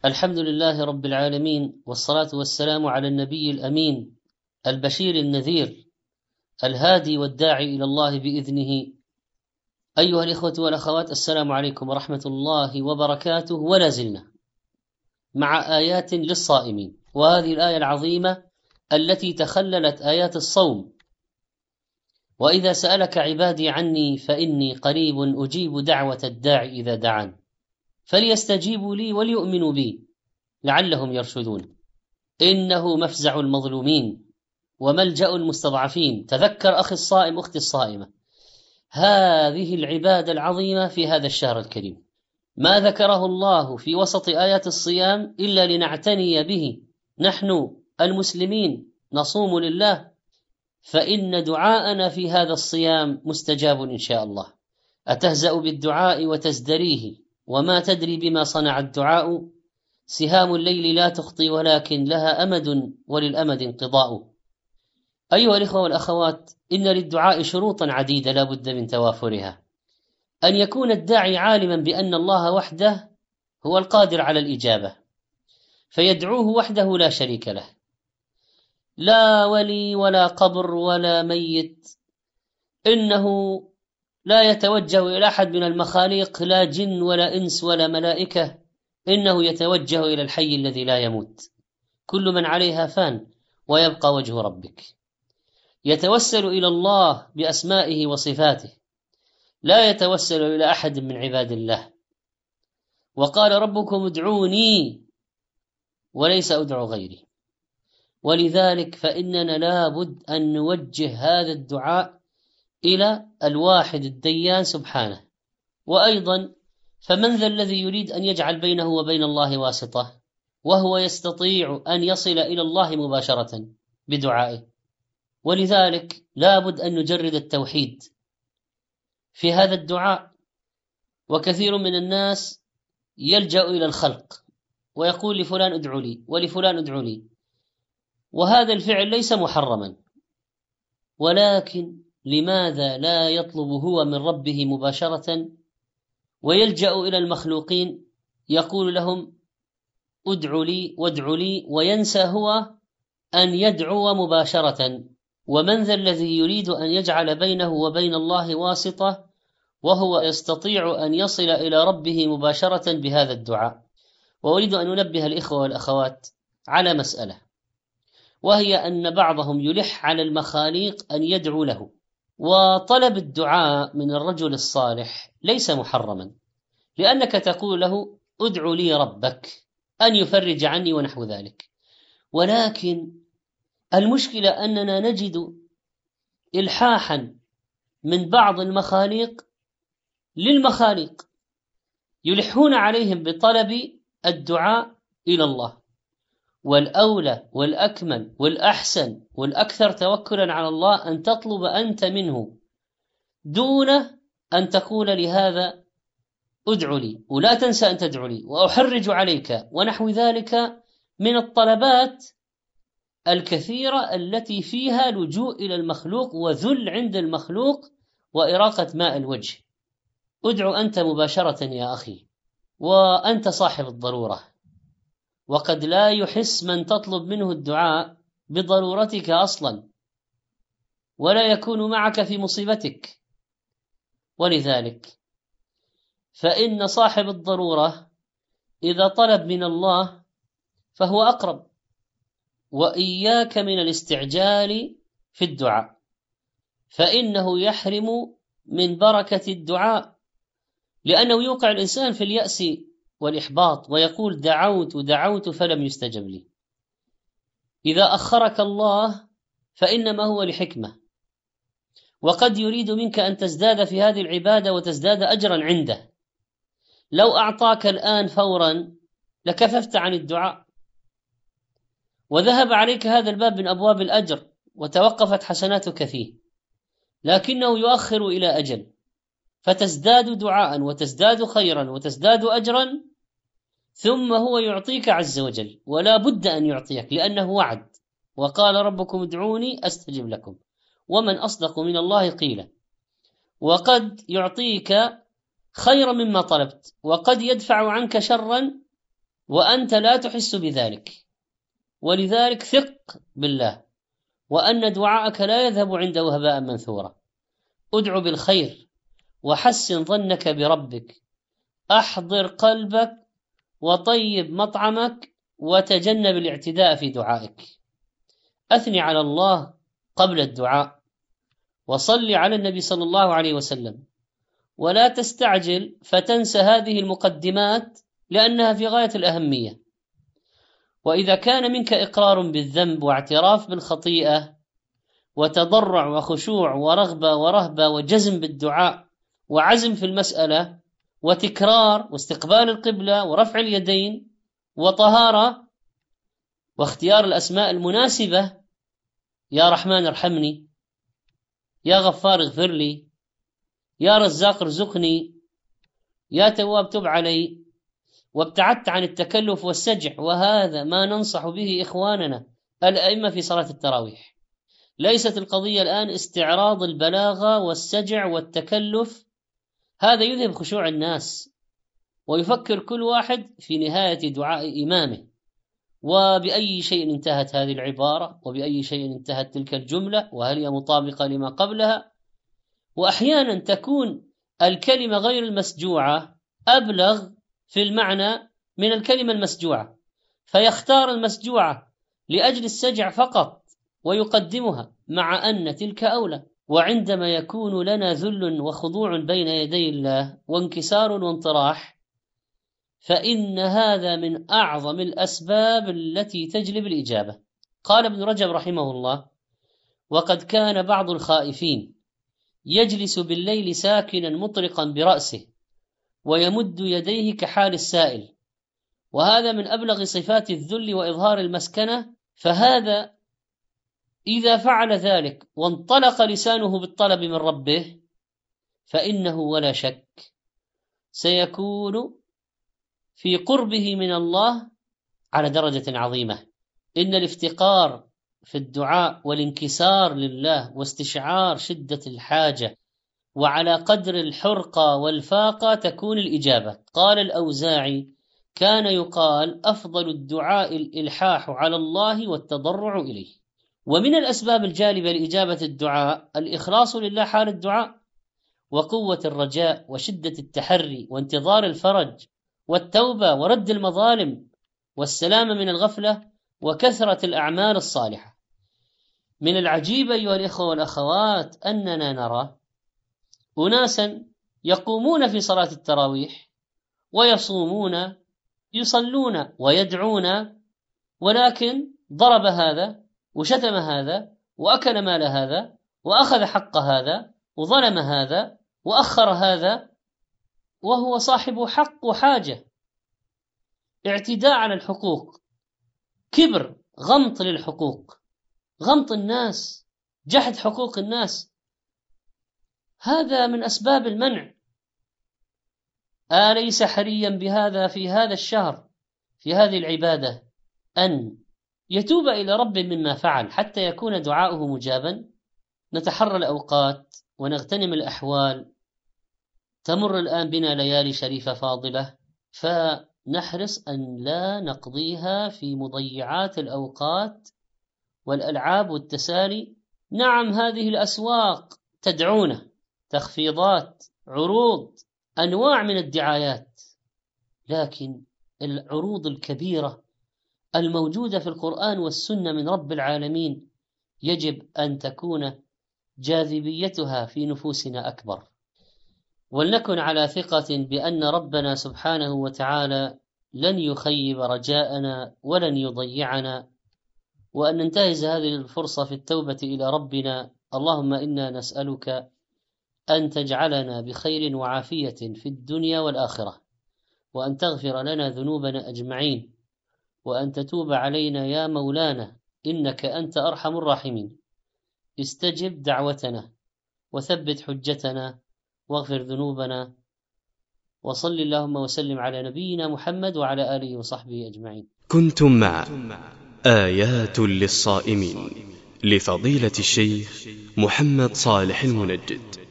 الحمد لله رب العالمين، والصلاة والسلام على النبي الأمين البشير النذير الهادي والداعي إلى الله بإذنه. أيها الإخوة والأخوات، السلام عليكم ورحمة الله وبركاته. ولا زلنا مع آيات للصائمين، وهذه الآية العظيمة التي تخللت آيات الصوم: وإذا سألك عبادي عني فإني قريب أجيب دعوة الداعي إذا دعان فليستجيبوا لي وليؤمنوا بي لعلهم يرشدون. إنه مفزع المظلومين وملجأ المستضعفين. تذكر أخي الصائم، أختي الصائمة، هذه العبادة العظيمة في هذا الشهر الكريم ما ذكره الله في وسط آيات الصيام إلا لنعتني به. نحن المسلمين نصوم لله، فإن دعاءنا في هذا الصيام مستجاب إن شاء الله. أتهزأ بالدعاء وتزدريه وما تدري بما صنع الدعاء. سهام الليل لا تخطي ولكن لها أمد وللأمد انقضاء. أيها الإخوة والأخوات، إن للدعاء شروطا عديدة لا بد من توافرها: أن يكون الداعي عالما بأن الله وحده هو القادر على الإجابة فيدعوه وحده لا شريك له، لا ولي ولا قبر ولا ميت، إنه لا يتوجه إلى أحد من المخاليق، لا جن ولا إنس ولا ملائكة، إنه يتوجه إلى الحي الذي لا يموت. كل من عليها فان ويبقى وجه ربك. يتوسل إلى الله بأسمائه وصفاته، لا يتوسل إلى أحد من عباد الله. وقال ربكم ادعوني وليس أدعو غيري. ولذلك فإننا لابد أن نوجه هذا الدعاء إلى الواحد الديان سبحانه. وأيضا فمن ذا الذي يريد أن يجعل بينه وبين الله واسطة وهو يستطيع أن يصل إلى الله مباشرة بدعائه؟ ولذلك لابد أن نجرد التوحيد في هذا الدعاء. وكثير من الناس يلجأ إلى الخلق ويقول لفلان ادعو لي ولفلان ادعو لي، وهذا الفعل ليس محرما، ولكن لماذا لا يطلب هو من ربه مباشرة ويلجأ إلى المخلوقين يقول لهم ادعوا لي وادعوا لي، وينسى هو أن يدعو مباشرة؟ ومن ذا الذي يريد أن يجعل بينه وبين الله واسطة وهو يستطيع أن يصل إلى ربه مباشرة بهذا الدعاء؟ وأريد أن أنبه الإخوة والأخوات على مسألة، وهي أن بعضهم يلح على المخاليق أن يدعو له. وطلب الدعاء من الرجل الصالح ليس محرما، لأنك تقول له ادعو لي ربك أن يفرج عني ونحو ذلك. ولكن المشكلة أننا نجد إلحاحا من بعض المخاليق للمخاليق، يلحون عليهم بطلب الدعاء إلى الله. والأولى والأكمل والأحسن والأكثر توكلا على الله أن تطلب أنت منه دون أن تقول لهذا ادعو لي، ولا تنسى أن تدعو لي وأحرج عليك ونحو ذلك من الطلبات الكثيرة التي فيها لجوء إلى المخلوق وذل عند المخلوق وإراقة ماء الوجه. ادعو أنت مباشرة يا أخي، وأنت صاحب الضرورة، وقد لا يحس من تطلب منه الدعاء بضرورتك أصلا ولا يكون معك في مصيبتك. ولذلك فإن صاحب الضرورة إذا طلب من الله فهو أقرب. وإياك من الاستعجال في الدعاء، فإنه يحرم من بركة الدعاء، لأنه يوقع الإنسان في اليأس والإحباط ويقول دعوت دعوت فلم يستجب لي. إذا أخرك الله فإنما هو لحكمة، وقد يريد منك أن تزداد في هذه العبادة وتزداد أجرا عنده. لو أعطاك الآن فورا لكففت عن الدعاء وذهب عليك هذا الباب من أبواب الأجر وتوقفت حسناتك فيه، لكنه يؤخر إلى أجل فتزداد دعاء وتزداد خيرا وتزداد أجرا، ثم هو يعطيك عز وجل، ولا بد أن يعطيك لأنه وعد: وقال ربكم ادعوني أستجب لكم ومن أصدق من الله قيلا. وقد يعطيك خيرا مما طلبت، وقد يدفع عنك شرا وأنت لا تحس بذلك، ولذلك ثق بالله وأن دعاءك لا يذهب عنده هباء منثورا. ادع بالخير وحسن ظنك بربك، أحضر قلبك وطيب مطعمك وتجنب الاعتداء في دعائك. أثني على الله قبل الدعاء، وصل على النبي صلى الله عليه وسلم، ولا تستعجل فتنسى هذه المقدمات لأنها في غاية الأهمية. وإذا كان منك إقرار بالذنب واعتراف بالخطيئة وتضرع وخشوع ورغبة ورهبة وجزم بالدعاء وعزم في المسألة وتكرار واستقبال القبلة ورفع اليدين وطهارة واختيار الأسماء المناسبة، يا رحمن ارحمني، يا غفار اغفر لي، يا رزاق ارزقني، يا تواب تب علي، وابتعدت عن التكلف والسجع. وهذا ما ننصح به إخواننا الأئمة في صلاة التراويح. ليست القضية الآن استعراض البلاغة والسجع والتكلف، هذا يذهب خشوع الناس، ويفكر كل واحد في نهاية دعاء إمامه وبأي شيء انتهت هذه العبارة وبأي شيء انتهت تلك الجملة وهل هي مطابقة لما قبلها. وأحيانا تكون الكلمة غير المسجوعة أبلغ في المعنى من الكلمة المسجوعة، فيختار المسجوعة لأجل السجع فقط ويقدمها، مع أن تلك أولى. وعندما يكون لنا ذل وخضوع بين يدي الله وانكسار وانطراح، فإن هذا من أعظم الأسباب التي تجلب الإجابة. قال ابن رجب رحمه الله: وقد كان بعض الخائفين يجلس بالليل ساكنا مطرقا برأسه ويمد يديه كحال السائل، وهذا من أبلغ صفات الذل وإظهار المسكنة. فهذا إذا فعل ذلك وانطلق لسانه بالطلب من ربه فإنه ولا شك سيكون في قربه من الله على درجة عظيمة. إن الافتقار في الدعاء والانكسار لله واستشعار شدة الحاجة وعلى قدر الحرقة والفاقة تكون الإجابة. قال الأوزاعي: كان يقال أفضل الدعاء الإلحاح على الله والتضرع إليه. ومن الأسباب الجالبة لإجابة الدعاء الإخلاص لله حال الدعاء، وقوة الرجاء وشدة التحري وانتظار الفرج والتوبة ورد المظالم والسلامة من الغفلة وكثرة الأعمال الصالحة. من العجيب أيها الإخوة والأخوات أننا نرى أناسا يقومون في صلاة التراويح ويصومون يصلون ويدعون، ولكن ضرب هذا وشتم هذا وأكل مال هذا وأخذ حق هذا وظلم هذا وأخر هذا، وهو صاحب حق وحاجة. اعتداء على الحقوق، كبر، غمط للحقوق، غمط الناس، جحد حقوق الناس، هذا من أسباب المنع. أليس حريا بهذا في هذا الشهر في هذه العبادة أن يتوب إلى رب مما فعل حتى يكون دعاؤه مجابا؟ نتحرى الأوقات ونغتنم الأحوال. تمر الآن بنا ليالي شريفة فاضلة، فنحرص أن لا نقضيها في مضيعات الأوقات والألعاب والتسالي. نعم، هذه الأسواق تدعونا، تخفيضات، عروض، أنواع من الدعايات، لكن العروض الكبيرة الموجودة في القرآن والسنة من رب العالمين يجب أن تكون جاذبيتها في نفوسنا أكبر. ولنكن على ثقة بأن ربنا سبحانه وتعالى لن يخيب رجاءنا ولن يضيعنا، وأن ننتهز هذه الفرصة في التوبة إلى ربنا. اللهم إنا نسألك أن تجعلنا بخير وعافية في الدنيا والآخرة، وأن تغفر لنا ذنوبنا أجمعين، وأن تتوب علينا يا مولانا، إنك أنت أرحم الراحمين. استجب دعوتنا وثبت حجتنا واغفر ذنوبنا، وصل اللهم وسلم على نبينا محمد وعلى آله وصحبه أجمعين. كنتم مع آيات للصائمين لفضيلة الشيخ محمد صالح المنجد.